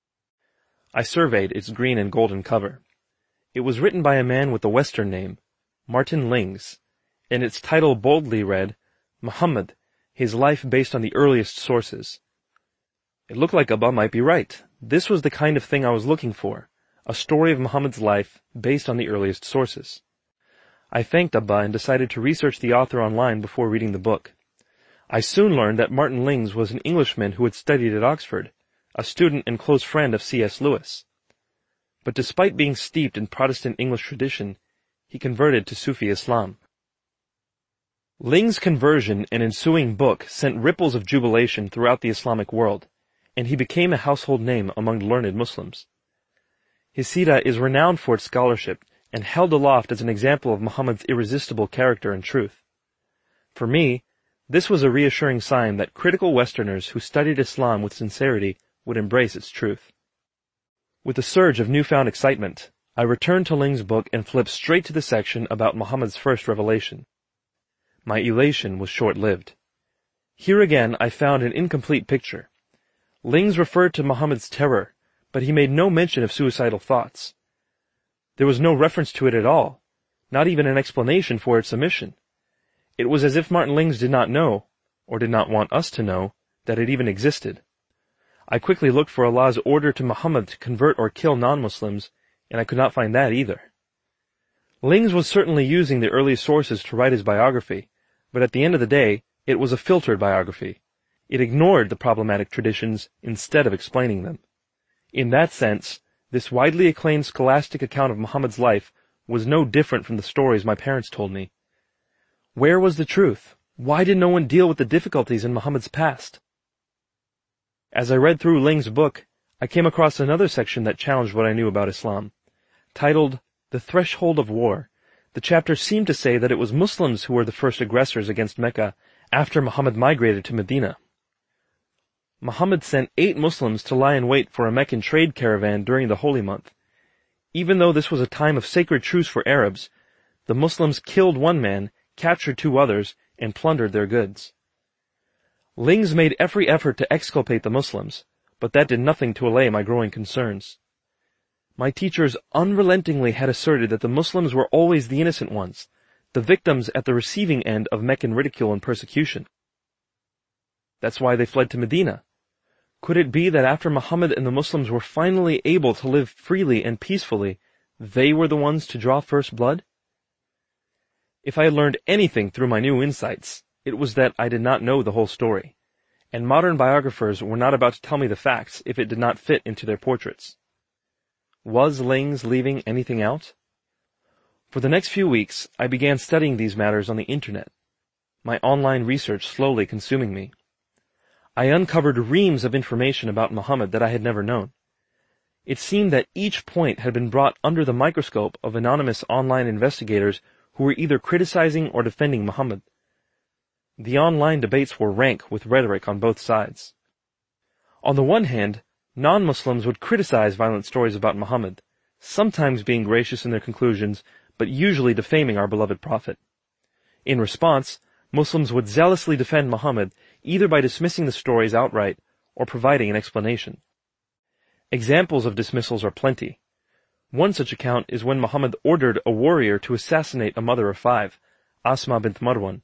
Speaker 1: I surveyed its green and golden cover. It was written by a man with a Western name, Martin Lings, and its title boldly read, Muhammad, His Life Based on the Earliest Sources. It looked like Abba might be right. This was the kind of thing I was looking for, a story of Muhammad's life based on the earliest sources. I thanked Abba and decided to research the author online before reading the book. I soon learned that Martin Lings was an Englishman who had studied at Oxford, a student and close friend of C S Lewis. But despite being steeped in Protestant English tradition, he converted to Sufi Islam. Ling's conversion and ensuing book sent ripples of jubilation throughout the Islamic world, and he became a household name among learned Muslims. His Sirah is renowned for its scholarship and held aloft as an example of Muhammad's irresistible character and truth. For me, this was a reassuring sign that critical Westerners who studied Islam with sincerity would embrace its truth. With a surge of newfound excitement, I returned to Ling's book and flipped straight to the section about Muhammad's first revelation. My elation was short-lived. Here again I found an incomplete picture. Lings referred to Muhammad's terror, but he made no mention of suicidal thoughts. There was no reference to it at all, not even an explanation for its omission. It was as if Martin Lings did not know, or did not want us to know, that it even existed. I quickly looked for Allah's order to Muhammad to convert or kill non-Muslims, and I could not find that either. Lings was certainly using the early sources to write his biography, but at the end of the day, it was a filtered biography. It ignored the problematic traditions instead of explaining them. In that sense, this widely acclaimed scholastic account of Muhammad's life was no different from the stories my parents told me. Where was the truth? Why did no one deal with the difficulties in Muhammad's past? As I read through Ling's book, I came across another section that challenged what I knew about Islam. Titled, The Threshold of War, the chapter seemed to say that it was Muslims who were the first aggressors against Mecca after Muhammad migrated to Medina. Muhammad sent eight Muslims to lie in wait for a Meccan trade caravan during the holy month. Even though this was a time of sacred truce for Arabs, the Muslims killed one man, captured two others, and plundered their goods. Lings made every effort to exculpate the Muslims, but that did nothing to allay my growing concerns. My teachers unrelentingly had asserted that the Muslims were always the innocent ones, the victims at the receiving end of Meccan ridicule and persecution. That's why they fled to Medina. Could it be that after Muhammad and the Muslims were finally able to live freely and peacefully, they were the ones to draw first blood? If I had learned anything through my new insights, it was that I did not know the whole story, and modern biographers were not about to tell me the facts if it did not fit into their portraits. Was Lings leaving anything out? For the next few weeks, I began studying these matters on the internet, my online research slowly consuming me. I uncovered reams of information about Muhammad that I had never known. It seemed that each point had been brought under the microscope of anonymous online investigators who were either criticizing or defending Muhammad. The online debates were rank with rhetoric on both sides. On the one hand, non-Muslims would criticize violent stories about Muhammad, sometimes being gracious in their conclusions, but usually defaming our beloved prophet. In response, Muslims would zealously defend Muhammad either by dismissing the stories outright or providing an explanation. Examples of dismissals are plenty. One such account is when Muhammad ordered a warrior to assassinate a mother of five, Asma bint Marwan.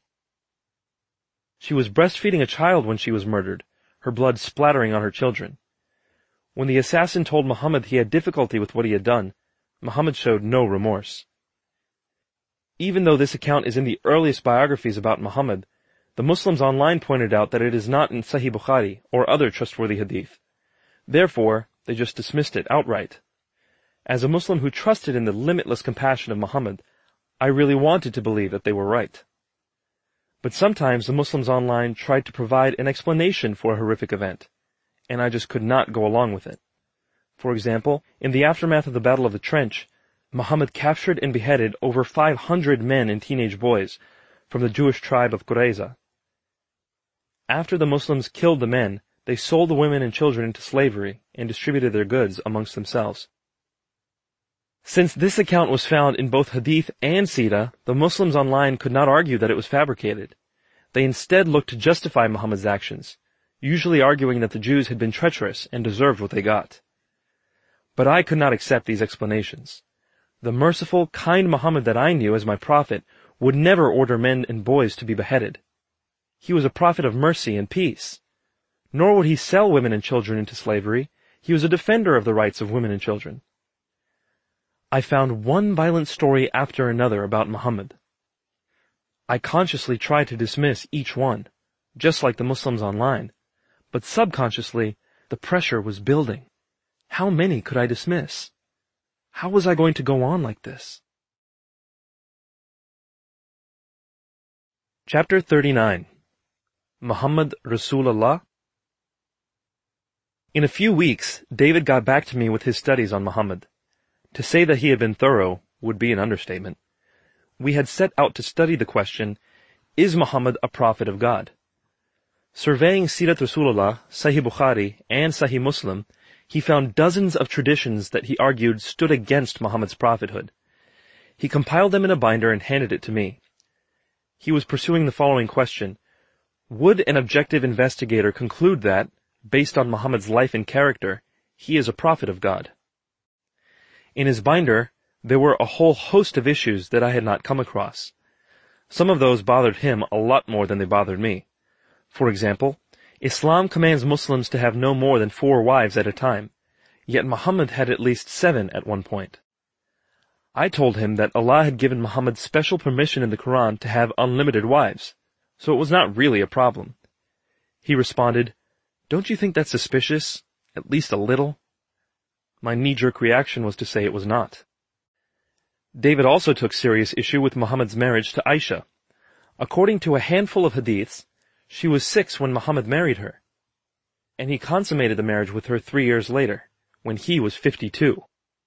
Speaker 1: She was breastfeeding a child when she was murdered, her blood splattering on her children. When the assassin told Muhammad he had difficulty with what he had done, Muhammad showed no remorse. Even though this account is in the earliest biographies about Muhammad, the Muslims online pointed out that it is not in Sahih Bukhari or other trustworthy hadith. Therefore, they just dismissed it outright. As a Muslim who trusted in the limitless compassion of Muhammad, I really wanted to believe that they were right. But sometimes the Muslims online tried to provide an explanation for a horrific event, and I just could not go along with it. For example, in the aftermath of the Battle of the Trench, Muhammad captured and beheaded over five hundred men and teenage boys from the Jewish tribe of Qurayza. After the Muslims killed the men, they sold the women and children into slavery and distributed their goods amongst themselves. Since this account was found in both Hadith and Sira, the Muslims online could not argue that it was fabricated. They instead looked to justify Muhammad's actions, usually arguing that the Jews had been treacherous and deserved what they got. But I could not accept these explanations. The merciful, kind Muhammad that I knew as my prophet would never order men and boys to be beheaded. He was a prophet of mercy and peace. Nor would he sell women and children into slavery. He was a defender of the rights of women and children. I found one violent story after another about Muhammad. I consciously tried to dismiss each one, just like the Muslims online, but subconsciously, the pressure was building. How many could I dismiss? How was I going to go on like this? Chapter thirty-nine. Muhammad Rasulullah. In a few weeks, David got back to me with his studies on Muhammad. To say that he had been thorough would be an understatement. We had set out to study the question, is Muhammad a prophet of God? Surveying Sirat Rasulullah, Sahih Bukhari, and Sahih Muslim, he found dozens of traditions that he argued stood against Muhammad's prophethood. He compiled them in a binder and handed it to me. He was pursuing the following question: would an objective investigator conclude that, based on Muhammad's life and character, he is a prophet of God? In his binder, there were a whole host of issues that I had not come across. Some of those bothered him a lot more than they bothered me. For example, Islam commands Muslims to have no more than four wives at a time, yet Muhammad had at least seven at one point. I told him that Allah had given Muhammad special permission in the Quran to have unlimited wives, so it was not really a problem. He responded, "Don't you think that's suspicious? At least a little?" My knee-jerk reaction was to say it was not. David also took serious issue with Muhammad's marriage to Aisha. According to a handful of hadiths, she was six when Muhammad married her, and he consummated the marriage with her three years later, when he was fifty-two.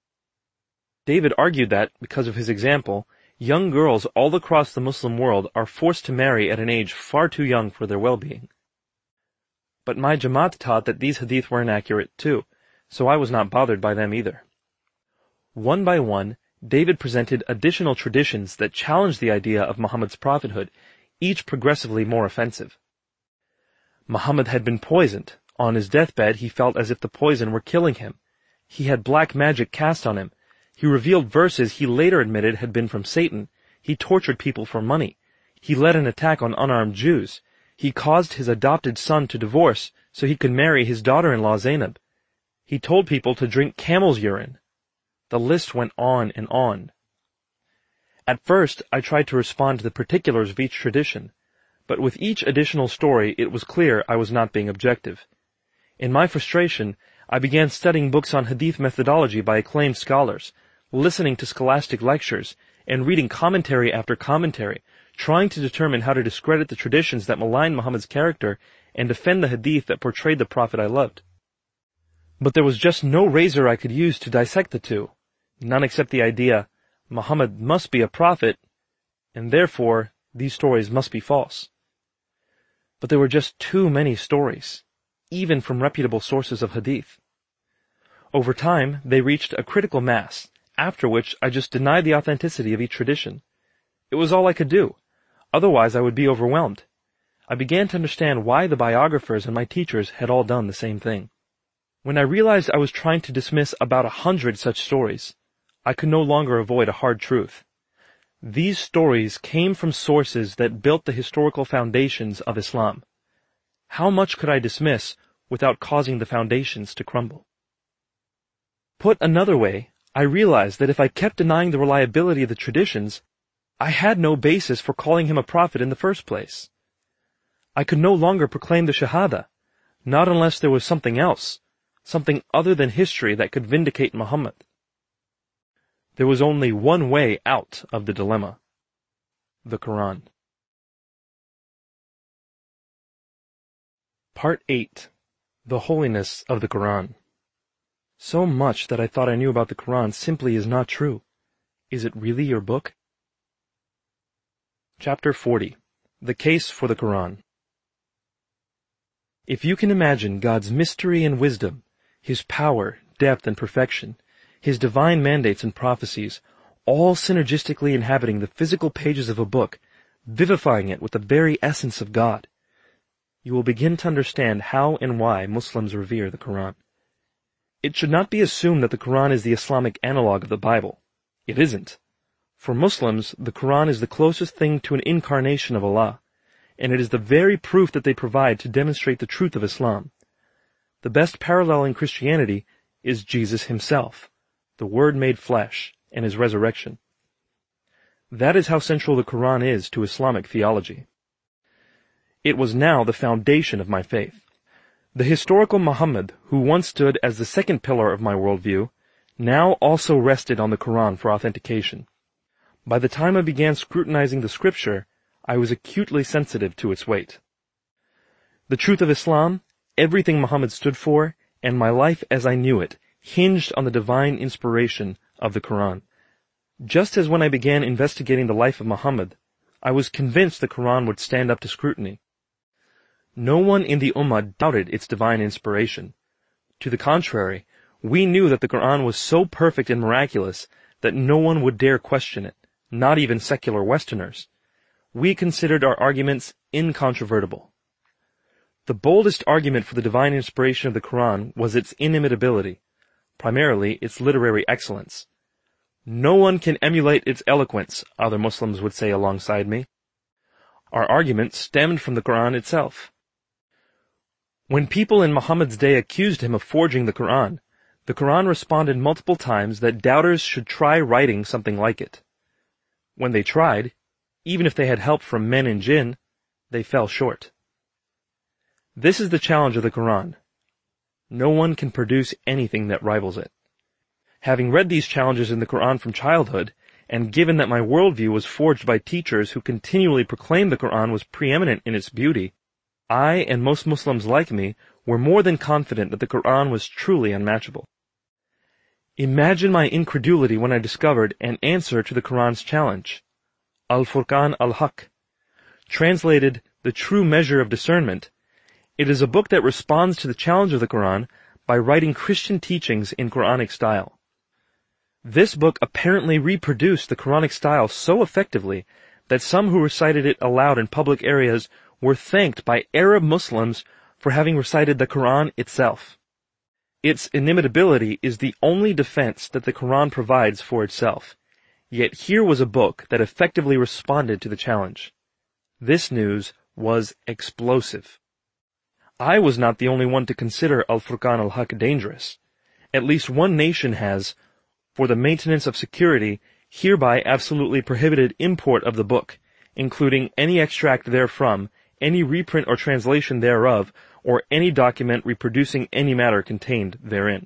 Speaker 1: David argued that, because of his example, young girls all across the Muslim world are forced to marry at an age far too young for their well-being. But my Jamaat taught that these hadith were inaccurate too, so I was not bothered by them either. One by one, David presented additional traditions that challenged the idea of Muhammad's prophethood, each progressively more offensive. Muhammad had been poisoned. On his deathbed, he felt as if the poison were killing him. He had black magic cast on him. He revealed verses he later admitted had been from Satan. He tortured people for money. He led an attack on unarmed Jews. He caused his adopted son to divorce so he could marry his daughter-in-law Zainab. He told people to drink camel's urine. The list went on and on. At first, I tried to respond to the particulars of each tradition, but with each additional story it was clear I was not being objective. In my frustration, I began studying books on hadith methodology by acclaimed scholars, listening to scholastic lectures, and reading commentary after commentary, trying to determine how to discredit the traditions that malign Muhammad's character and defend the hadith that portrayed the prophet I loved. But there was just no razor I could use to dissect the two, none except the idea, Muhammad must be a prophet, and therefore these stories must be false. But there were just too many stories, even from reputable sources of hadith. Over time, they reached a critical mass, after which I just denied the authenticity of each tradition. It was all I could do. Otherwise, I would be overwhelmed. I began to understand why the biographers and my teachers had all done the same thing. When I realized I was trying to dismiss about a hundred such stories, I could no longer avoid a hard truth. These stories came from sources that built the historical foundations of Islam. How much could I dismiss without causing the foundations to crumble? Put another way, I realized that if I kept denying the reliability of the traditions, I had no basis for calling him a prophet in the first place. I could no longer proclaim the Shahada, not unless there was something else, something other than history that could vindicate Muhammad. There was only one way out of the dilemma: the Quran. Part eight. The Holiness of the Quran. So much that I thought I knew about the Quran simply is not true. Is it really your book? Chapter forty. The Case for the Quran. If you can imagine God's mystery and wisdom, His power, depth, and perfection, his divine mandates and prophecies, all synergistically inhabiting the physical pages of a book, vivifying it with the very essence of God, you will begin to understand how and why Muslims revere the Quran. It should not be assumed that the Quran is the Islamic analog of the Bible. It isn't. For Muslims, the Quran is the closest thing to an incarnation of Allah, and it is the very proof that they provide to demonstrate the truth of Islam. The best parallel in Christianity is Jesus himself, the Word made flesh, and his resurrection. That is how central the Quran is to Islamic theology. It was now the foundation of my faith. The historical Muhammad, who once stood as the second pillar of my worldview, now also rested on the Quran for authentication. By the time I began scrutinizing the scripture, I was acutely sensitive to its weight. The truth of Islam, everything Muhammad stood for, and my life as I knew it, hinged on the divine inspiration of the Quran. Just as when I began investigating the life of Muhammad, I was convinced the Quran would stand up to scrutiny. No one in the Ummah doubted its divine inspiration. To the contrary, we knew that the Quran was so perfect and miraculous that no one would dare question it, not even secular Westerners. We considered our arguments incontrovertible. The boldest argument for the divine inspiration of the Quran was its inimitability, primarily its literary excellence. No one can emulate its eloquence, other Muslims would say alongside me. Our argument stemmed from the Quran itself. When people in Muhammad's day accused him of forging the Quran, the Quran responded multiple times that doubters should try writing something like it. When they tried, even if they had help from men and jinn, they fell short. This is the challenge of the Quran. No one can produce anything that rivals it. Having read these challenges in the Quran from childhood, and given that my worldview was forged by teachers who continually proclaimed the Quran was preeminent in its beauty, I, and most Muslims like me, were more than confident that the Quran was truly unmatchable. Imagine my incredulity when I discovered an answer to the Quran's challenge, Al-Furqan al-Haq. Translated, the true measure of discernment, it is a book that responds to the challenge of the Quran by writing Christian teachings in Quranic style. This book apparently reproduced the Quranic style so effectively that some who recited it aloud in public areas were thanked by Arab Muslims for having recited the Quran itself. Its inimitability is the only defense that the Quran provides for itself. Yet here was a book that effectively responded to the challenge. This news was explosive. I was not the only one to consider Al-Furqan al-Haq dangerous. At least one nation has, for the maintenance of security, hereby absolutely prohibited import of the book, including any extract therefrom, any reprint or translation thereof, or any document reproducing any matter contained therein.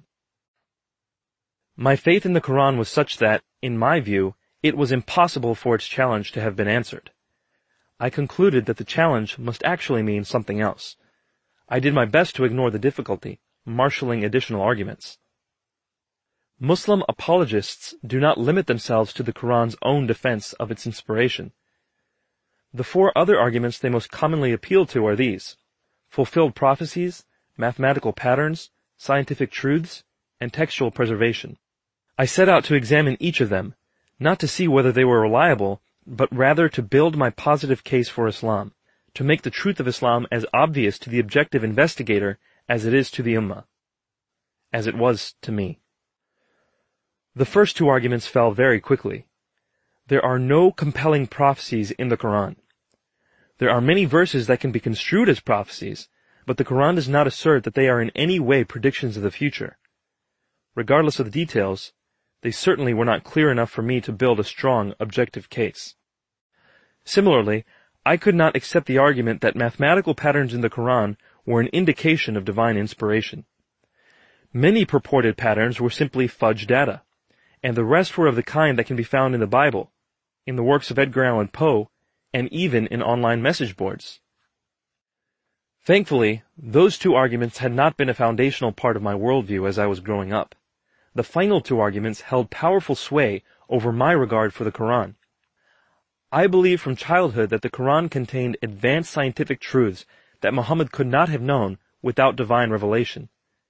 Speaker 1: My faith in the Quran was such that, in my view, it was impossible for its challenge to have been answered. I concluded that the challenge must actually mean something else. I did my best to ignore the difficulty, marshalling additional arguments. Muslim apologists do not limit themselves to the Quran's own defense of its inspiration. The four other arguments they most commonly appeal to are these: fulfilled prophecies, mathematical patterns, scientific truths, and textual preservation. I set out to examine each of them, not to see whether they were reliable, but rather to build my positive case for Islam, to make the truth of Islam as obvious to the objective investigator as it is to the Ummah, as it was to me. The first two arguments fell very quickly. There are no compelling prophecies in the Quran. There are many verses that can be construed as prophecies, but the Quran does not assert that they are in any way predictions of the future. Regardless of the details, they certainly were not clear enough for me to build a strong, objective case. Similarly, I could not accept the argument that mathematical patterns in the Quran were an indication of divine inspiration. Many purported patterns were simply fudge data, and the rest were of the kind that can be found in the Bible, in the works of Edgar Allan Poe, and even in online message boards. Thankfully, those two arguments had not been a foundational part of my worldview as I was growing up. The final two arguments held powerful sway over my regard for the Quran. I believed from childhood that the Quran contained advanced scientific truths that Muhammad could not have known without divine revelation.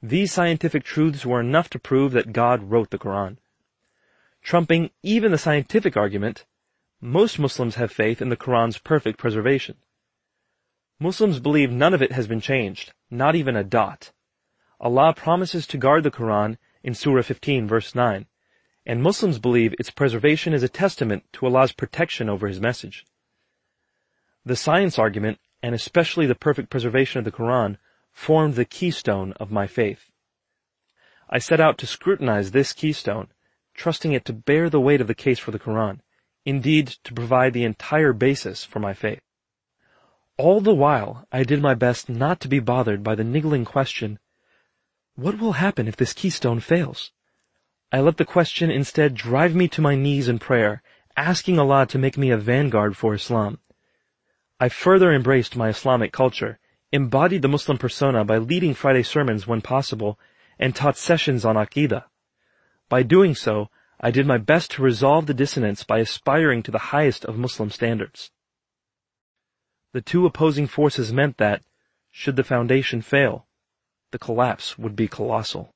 Speaker 1: These scientific truths were enough to prove that God wrote the Quran. Trumping even the scientific argument, most Muslims have faith in the Quran's perfect preservation. Muslims believe none of it has been changed, not even a dot. Allah promises to guard the Quran in Surah fifteen, verse nine, and Muslims believe its preservation is a testament to Allah's protection over His message. The science argument, and especially the perfect preservation of the Quran, formed the keystone of my faith. I set out to scrutinize this keystone, trusting it to bear the weight of the case for the Quran, indeed to provide the entire basis for my faith. All the while, I did my best not to be bothered by the niggling question, what will happen if this keystone fails? I let the question instead drive me to my knees in prayer, asking Allah to make me a vanguard for Islam. I further embraced my Islamic culture, embodied the Muslim persona by leading Friday sermons when possible, and taught sessions on Aqidah. By doing so, I did my best to resolve the dissonance by aspiring to the highest of Muslim standards. The two opposing forces meant that, should the foundation fail, the collapse would be colossal.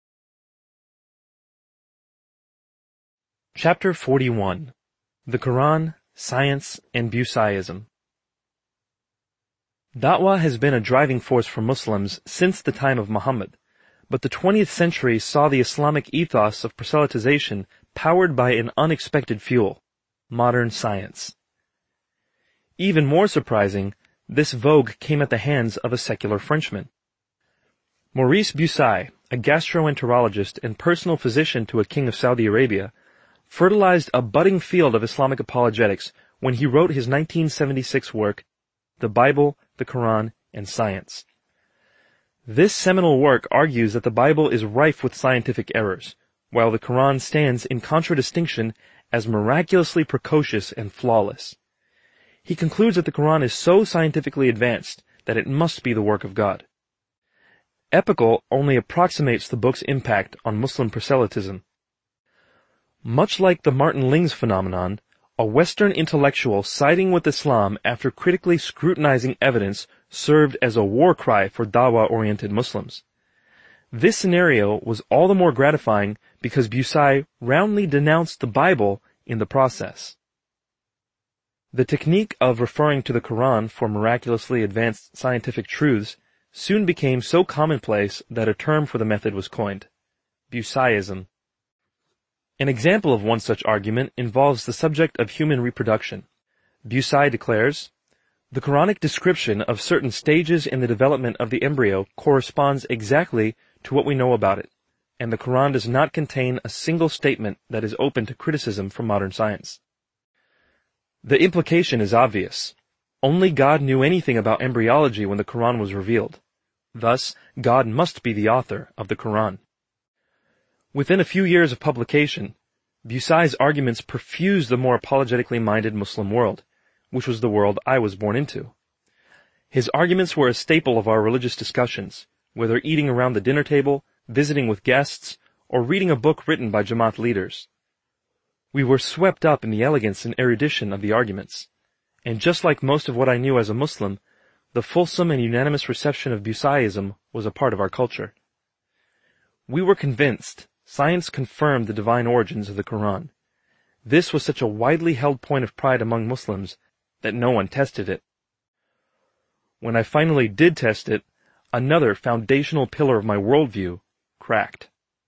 Speaker 1: Chapter forty-one. The Quran, Science, and Busaism. Da'wah has been a driving force for Muslims since the time of Muhammad, but the twentieth century saw the Islamic ethos of proselytization powered by an unexpected fuel, modern science. Even more surprising, this vogue came at the hands of a secular Frenchman. Maurice Bucaille, a gastroenterologist and personal physician to a king of Saudi Arabia, fertilized a budding field of Islamic apologetics when he wrote his nineteen seventy-six work, The Bible, the Quran, and Science. This seminal work argues that the Bible is rife with scientific errors, while the Quran stands in contradistinction as miraculously precocious and flawless. He concludes that the Quran is so scientifically advanced that it must be the work of God. Epical only approximates the book's impact on Muslim proselytism. Much like the Martin Lings phenomenon, a Western intellectual siding with Islam after critically scrutinizing evidence served as a war cry for dawah-oriented Muslims. This scenario was all the more gratifying because Bucaille roundly denounced the Bible in the process. The technique of referring to the Quran for miraculously advanced scientific truths soon became so commonplace that a term for the method was coined, Bucaillism. An example of one such argument involves the subject of human reproduction. Bucaille declares, the Quranic description of certain stages in the development of the embryo corresponds exactly to what we know about it, and the Quran does not contain a single statement that is open to criticism from modern science. The implication is obvious. Only God knew anything about embryology when the Quran was revealed. Thus, God must be the author of the Quran. Within a few years of publication, Bucaille's arguments perfused the more apologetically minded Muslim world, which was the world I was born into. His arguments were a staple of our religious discussions, whether eating around the dinner table, visiting with guests, or reading a book written by Jamaat leaders. We were swept up in the elegance and erudition of the arguments, and just like most of what I knew as a Muslim, the fulsome and unanimous reception of Bucaillism was a part of our culture. We were convinced science confirmed the divine origins of the Quran. This was such a widely held point of pride among Muslims that no one tested it. When I finally did test it, another foundational pillar of my worldview cracked.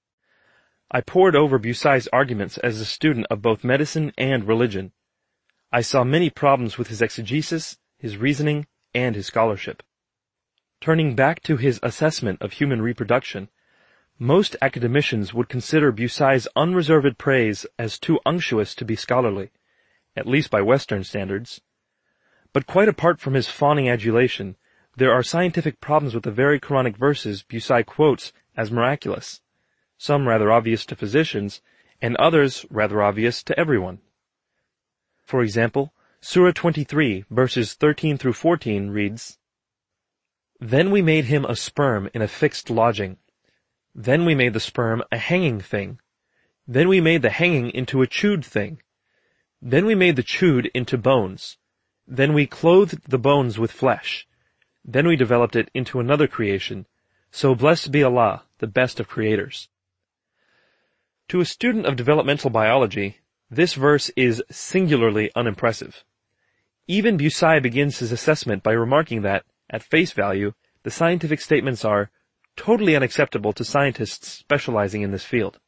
Speaker 1: I pored over Bucaille's arguments as a student of both medicine and religion. I saw many problems with his exegesis, his reasoning, and his scholarship. Turning back to his assessment of human reproduction, most academicians would consider Bucaille's unreserved praise as too unctuous to be scholarly, at least by Western standards. But quite apart from his fawning adulation, there are scientific problems with the very Quranic verses Bucaille quotes as miraculous, some rather obvious to physicians, and others rather obvious to everyone. For example, Surah twenty-three, verses thirteen through fourteen reads, Then we made him a sperm in a fixed lodging. Then we made the sperm a hanging thing. Then we made the hanging into a chewed thing. Then we made the chewed into bones. Then we clothed the bones with flesh. Then we developed it into another creation. So blessed be Allah, the best of creators. To a student of developmental biology, this verse is singularly unimpressive. Even Bucay begins his assessment by remarking that, at face value, the scientific statements are totally unacceptable to scientists specializing in this field.